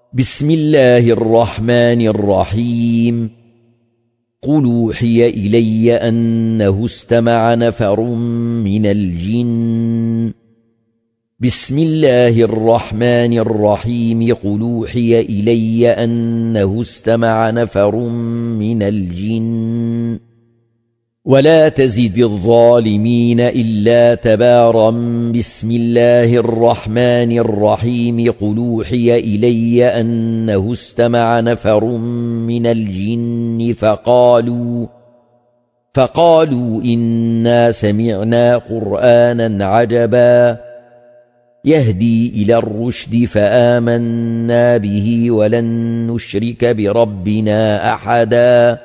بسم الله الرحمن الرحيم. قل أوحي إلي أنه استمع نفر من الجن. بسم الله الرحمن الرحيم. قل أوحي إلي أنه استمع نفر من الجن ولا تزد الظالمين إلا تبارا. بسم الله الرحمن الرحيم. قل أوحي إلي أنه استمع نفر من الجن فقالوا إنا سمعنا قرآنا عجبا يهدي إلى الرشد فآمنا به ولن نشرك بربنا أحدا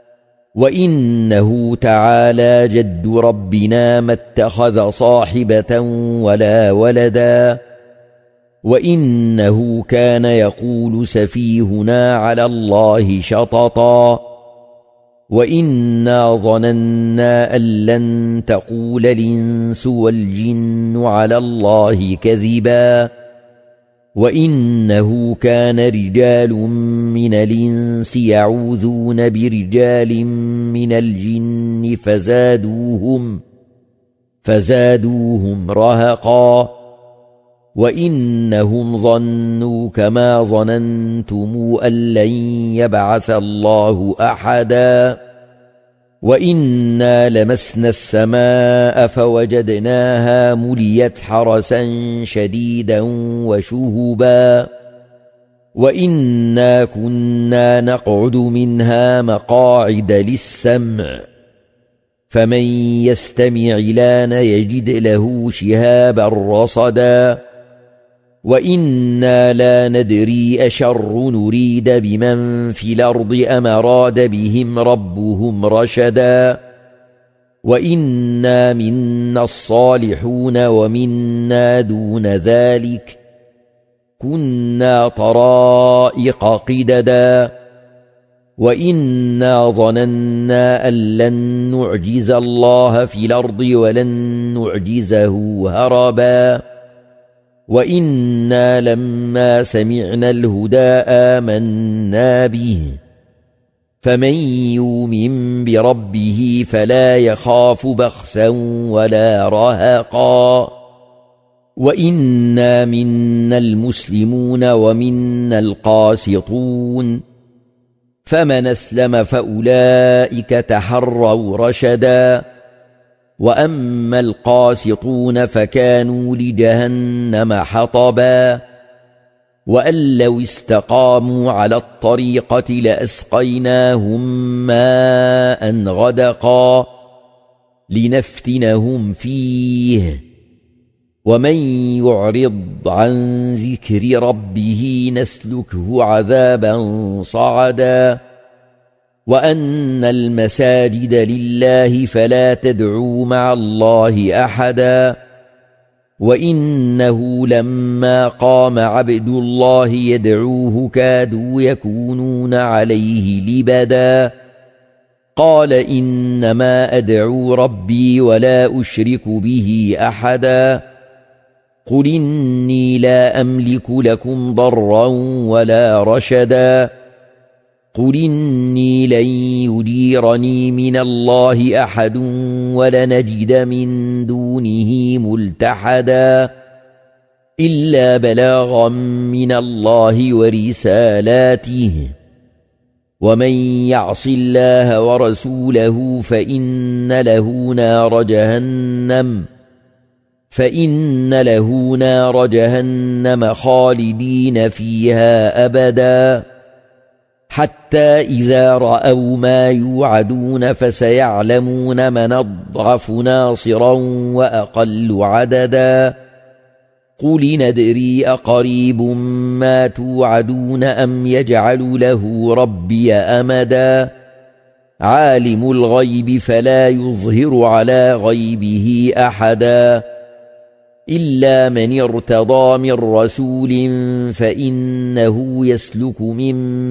وإنه تعالى جد ربنا ما اتخذ صاحبة ولا ولدا وإنه كان يقول سفيهنا على الله شططا وإنا ظننا أن لن تقول الإنس والجن على الله كذبا وإنه كان رجال من الإنس يعوذون برجال من الجن فزادوهم رهقا وإنهم ظنوا كما ظننتم أن لن يبعث الله أحدا وإنا لمسنا السماء فوجدناها مليت حرسا شديدا وشهبا وإنا كنا نقعد منها مقاعد للسمع فمن يستمع لان يجد له شهابا رصدا وإنا لا ندري أشر نريد بمن في الأرض أم أراد بهم ربهم رشدا وإنا منا الصالحون ومنا دون ذلك كنا طرائق قددا وإنا ظننا أن لن نعجز الله في الأرض ولن نعجزه هربا وإنا لما سمعنا الهدى آمنا به فمن يؤمن بربه فلا يخاف بخسا ولا رهقا وإنا منا المسلمون ومنا القاسطون فمن أسلم فأولئك تحروا رشدا وأما القاسطون فكانوا لجهنم حطبا وأن لو استقاموا على الطريقة لأسقيناهم ماء غدقا لنفتنهم فيه ومن يعرض عن ذكر ربه نسلكه عذابا صعدا وأن المساجد لله فلا تدعوا مع الله أحدا وإنه لما قام عبد الله يدعوه كادوا يكونون عليه لبدا قال إنما أدعو ربي ولا أشرك به أحدا قل إني لا أملك لكم ضرا ولا رشدا قل إني لن يجيرني من الله أحد ولنجد من دونه ملتحدا إلا بلاغا من الله ورسالاته ومن يعص الله ورسوله فإن له نار جهنم خالدين فيها أبدا حتى إذا رأوا ما يوعدون فسيعلمون من أضعف ناصرا وأقل عددا قل ندري أقريب ما توعدون أم يجعل له ربي أمدا عالم الغيب فلا يظهر على غيبه أحدا إلا من ارتضى من رسول فإنه يسلك من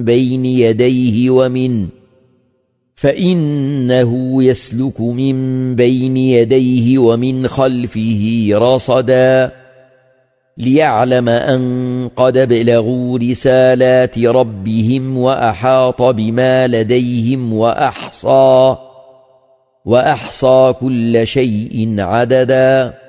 بين يديه ومن خلفه رصدا ليعلم أن قد بلغوا رسالات ربهم وأحاط بما لديهم وأحصى كل شيء عددا.